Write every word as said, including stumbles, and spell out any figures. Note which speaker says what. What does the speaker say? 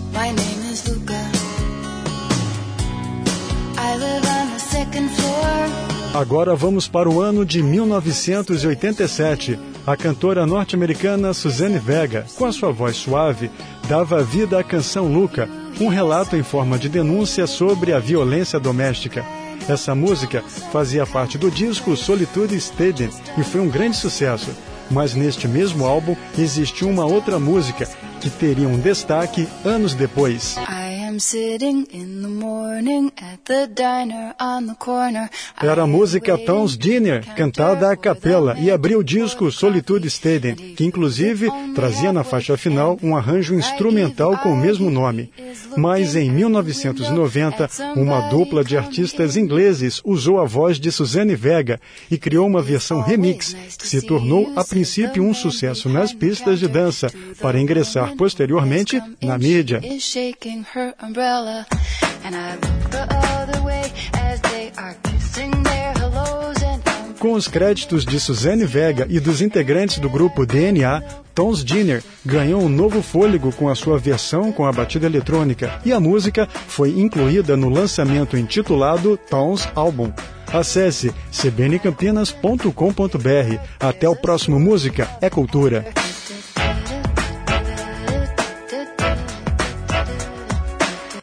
Speaker 1: My name is Luca. I live on the second floor.
Speaker 2: Agora vamos para o ano de mil novecentos e oitenta e sete. A cantora norte-americana Suzanne Vega, com a sua voz suave, dava vida à canção Luca, um relato em forma de denúncia sobre a violência doméstica. Essa música fazia parte do disco Solitude Stadium e foi um grande sucesso. Mas neste mesmo álbum existe uma outra música que teria um destaque anos depois. Era a música Tom's Dinner, cantada a capela, e abriu o disco Solitude Stadium, que inclusive trazia na faixa final um arranjo instrumental com o mesmo nome. Mas em mil novecentos e noventa, uma dupla de artistas ingleses usou a voz de Suzanne Vega e criou uma versão remix, que se tornou a princípio um sucesso nas pistas de dança, para ingressar posteriormente na mídia. Com os créditos de Suzanne Vega e dos integrantes do grupo D N A, Tom's Dinner ganhou um novo fôlego com a sua versão com a batida eletrônica, e a música foi incluída no lançamento intitulado Tom's Album. Acesse c b n campinas ponto com ponto b r. Até o próximo Música é Cultura.